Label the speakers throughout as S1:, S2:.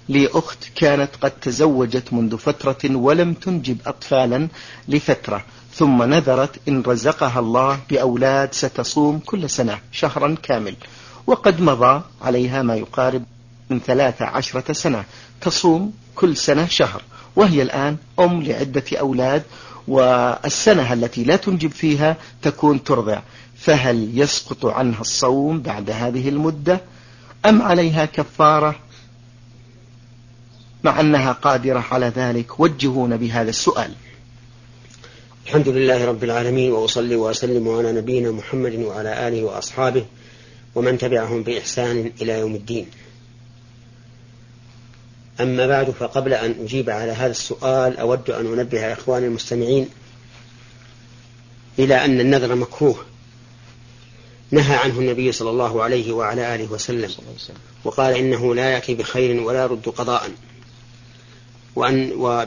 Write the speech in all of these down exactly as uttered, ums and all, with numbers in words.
S1: لي أخت كانت قد تزوجت منذ فترة ولم تنجب أطفالا لفترة، ثم نذرت إن رزقها الله بأولاد ستصوم كل سنة شهرا كامل، وقد مضى عليها ما يقارب من ثلاث عشرة سنة تصوم كل سنة شهر، وهي الآن أم لعدة أولاد، والسنة التي لا تنجب فيها تكون ترضع، فهل يسقط عنها الصوم بعد هذه المدة أم عليها كفارة مع أنها قادرة على ذلك؟ وجهون بهذا السؤال.
S2: الحمد لله رب العالمين، وأصلي وأسلم على نبينا محمد وعلى آله وأصحابه ومن تبعهم بإحسان إلى يوم الدين. أما بعد، فقبل أن أجيب على هذا السؤال أود أن أنبه إخواني المستمعين إلى أن النذر مكروه نهى عنه النبي صلى الله عليه وعلى آله وسلم، وقال إنه لا يأتي بخير ولا يرد قضاء، وأن و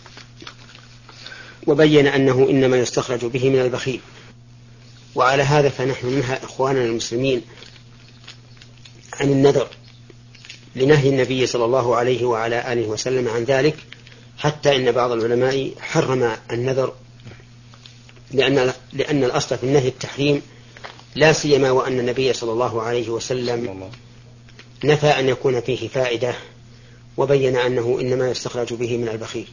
S2: وبين أنه إنما يستخرج به من البخيل. وعلى هذا فنحن ننهى إخواننا المسلمين عن النذر لنهي النبي صلى الله عليه وعلى آله وسلم عن ذلك، حتى إن بعض العلماء حرم النذر، لأن, لأن الأصل في النهي التحريم، لا سيما وأن النبي صلى الله عليه وسلم نفى أن يكون فيه فائدة، وبين أنه إنما يستخرج به من البخيل.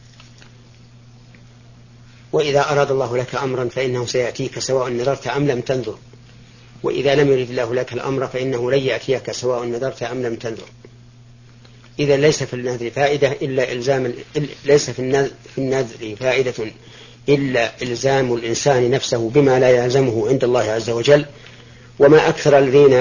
S2: وإذا أراد الله لك أمرا فإنه سيأتيك سواء نذرت أم لم تنذر، وإذا لم يرد الله لك الأمر فإنه لن يأتيك سواء نذرت أم لم تنذر. إذا ليس في النذر فائدة إلا إلزام ليس في النذر, في النذر فائدة إلا إلزام الإنسان نفسه بما لا يلزمه عند الله عز وجل. وما أكثر الذين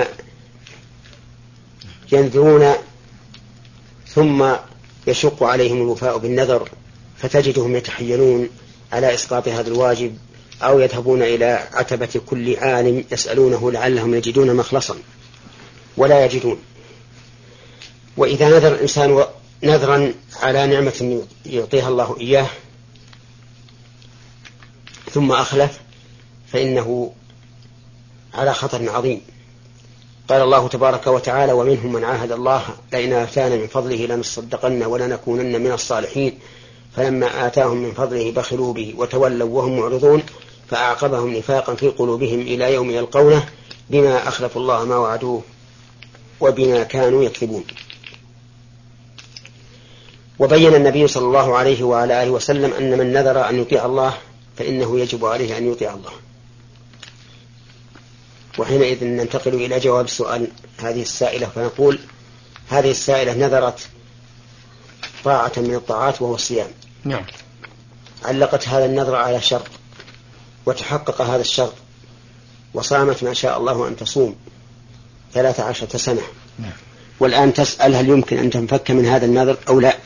S2: ينذرون ثم يشق عليهم الوفاء بالنذر، فتجدهم يتحيلون على إسقاط هذا الواجب، أو يذهبون إلى عتبة كل عالم يسألونه لعلهم يجدون مخلصا ولا يجدون. وإذا نذر الإنسان نذرا على نعمة يعطيها الله إياه ثم أخلف فإنه على خطر عظيم. قال الله تبارك وتعالى: ومنهم من عاهد الله لئن آتانا من فضله لنصدقن ولنكونن من الصالحين فلما آتاهم من فضله بخلوا به وتولوا وهم معرضون فأعقبهم نفاقا في قلوبهم إلى يوم يلقونه بما أخلفوا الله ما وعدوه وبما كانوا يكذبون. وبين النبي صلى الله عليه وعلى آله وسلم أن من نذر أن يطيع الله فإنه يجب عليه أن يطيع الله. وحينئذ ننتقل إلى جواب السؤال هذه السائلة، فنقول: هذه السائلة نذرت طاعة من الطاعات وهو الصيام،
S1: نعم.
S2: علقت هذا النذر على شرط وتحقق هذا الشرط وصامت ما شاء الله أن تصوم ثلاث عشرة سنة، نعم. والآن تسأل هل يمكن أن تنفك من هذا النذر أو لا،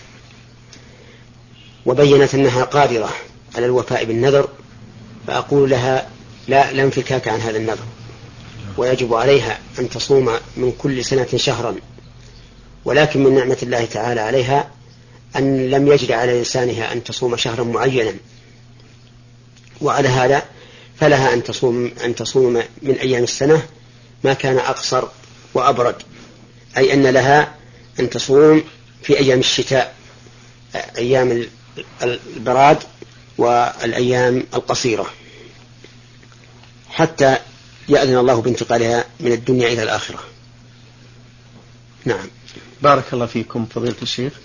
S2: وبينت أنها قادرة على الوفاء بالنذر، فأقول لها: لا لا انفكاك عن هذا النذر، ويجب عليها أن تصوم من كل سنة شهرا. ولكن من نعمة الله تعالى عليها أن لم يجري على لسانها أن تصوم شهرا معينا، وعلى هذا فلها أن تصوم, أن تصوم من أيام السنة ما كان أقصر وأبرد، أي أن لها أن تصوم في أيام الشتاء، أيام البراد والأيام القصيرة، حتى يأذن الله بانتقالها من الدنيا إلى الآخرة. نعم.
S1: بارك الله فيكم فضيلة الشيخ.